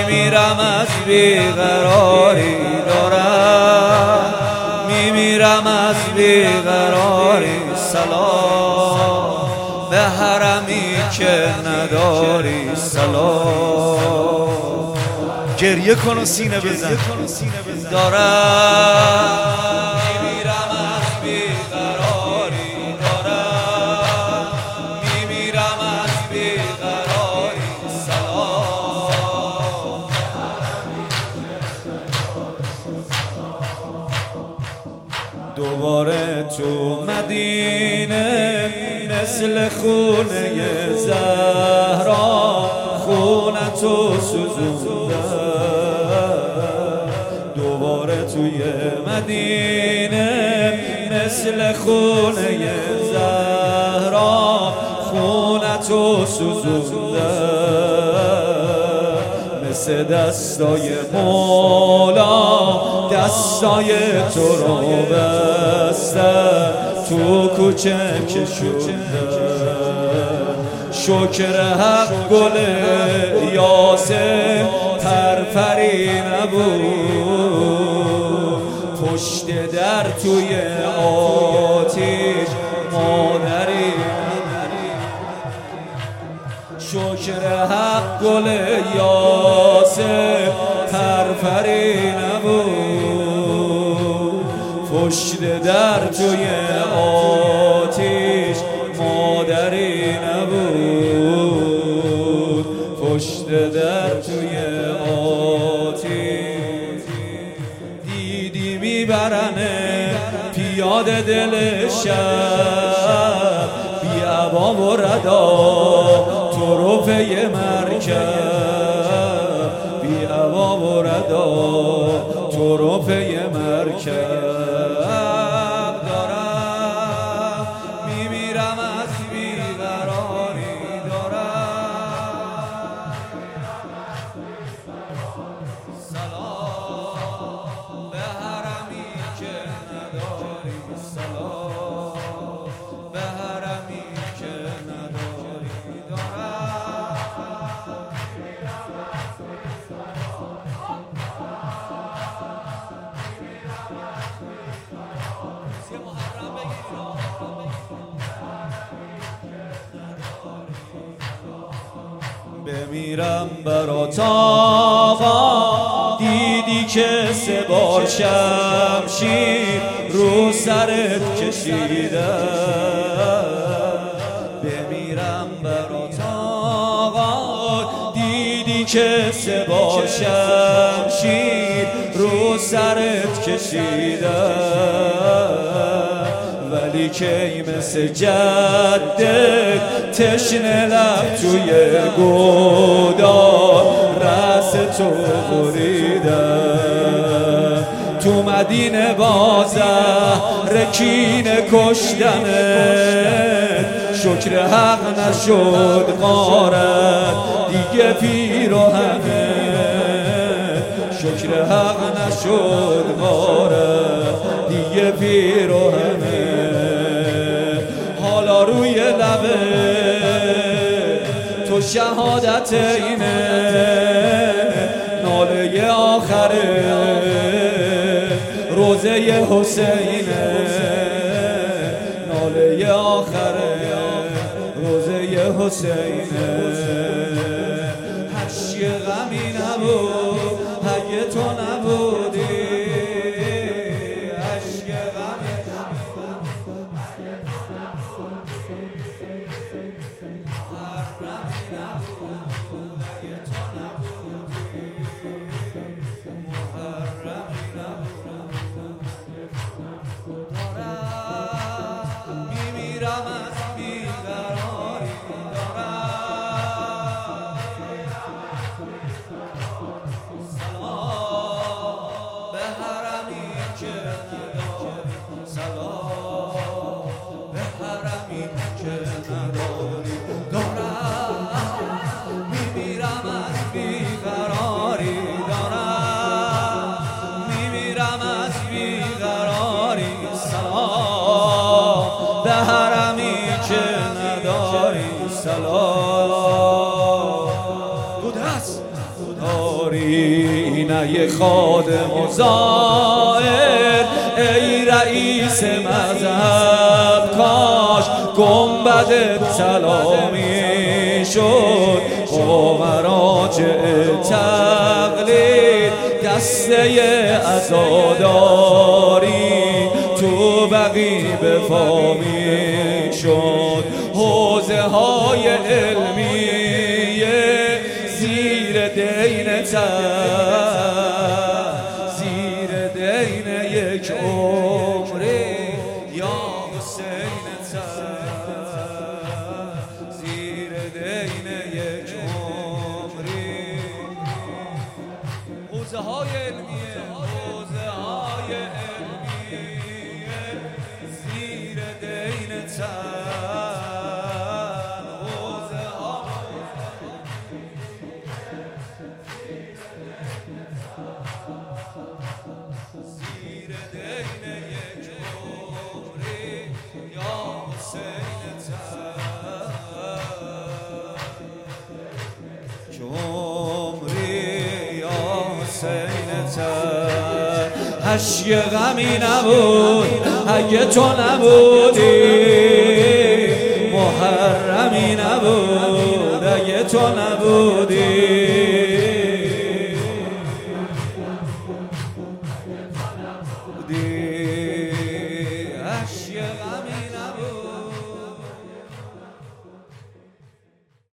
میمیرم از بیقراری دارم، میمیرم از بیقراری. سلام به حرمی که نداری، سلام. گریه کن و سینه بزن. دارم میمیرم از بیقراری دارم، میمیرم از بیقراری. سلام دوباره تو مدینه مثل خونه زهرا خونتو سوزوندم. دوباره توی مدینه مثل خونه زهرا خونتو سوزوندم. مثل دستای مولا دستای تو رو بستم، تو کوچه کشوندم. شکر حق گل یاسم پرپری نبود، پشت در توی آتیش مادری. شکر حق گل یاسم پرپری نبود، پشت در توی آتیش مادری نبود، پشت در توی آتیش. دیدی میبرنه پیاده دل شب، بی عبا و ردا تو رو پی مرکب، بی عبا و ردا تو رو پی مرکب. دارم میمیرم از بیقراری دارم. سلام به حرمی که نداری، سلام به حرمی که نداری دارم. بمیرم برات آقا، دیدی که 3 بار شمشیر رو سرت کشیدم. بمیرم برات آقا، دیدی که 3 بار شمشیر رو سرت کشیدم. ولی که مثل جدت تشنه لب توی گودال رأس تو بریدم. تو مدینه بازه رکینه کشتنت، شکر حق نشد غارت دیگه پیراهنه. شکر حق نشد غارت دیگه پیراهنه. حالا روی لبه تو شهادت اینه، ناله آخره روزه حسینه. ناله آخره روزه حسینه. هشی غمی نبود اگه تو نبودی، هشی غمی میمیرم از بیقراری دارم. داری نه یه خادم و زائر ای رئیس مذهب کاش گنبدت طلا میشد با مراجع تقلید دسته عزاداری تو بقی به پا میشد حوزه های علمیه زیر دین زیر دین یک عمری یا حسین زیر دین یک عمری حوزه های علمیه حوزه های علمیه زیر دین زیر دین یک عمری یا حسین عمری یا حسین حشی غمی نبود اگه تو نبودی محرمی نبود اگه تو نبودی